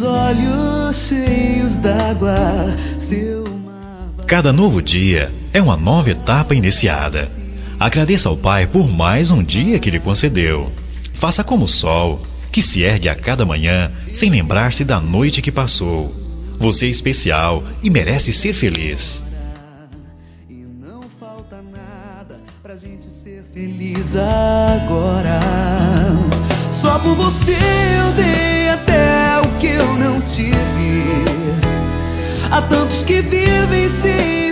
seus olhos cheios d'água, Cada novo dia é uma nova etapa iniciada. Agradeça ao Pai por mais um dia que lhe concedeu. Faça como o sol, que se ergue a cada manhã sem lembrar-se da noite que passou. Você é especial e merece ser feliz. E não falta nada pra gente ser feliz agora. Só por você eu dei até o que eu não tive. Há tantos que vivem sem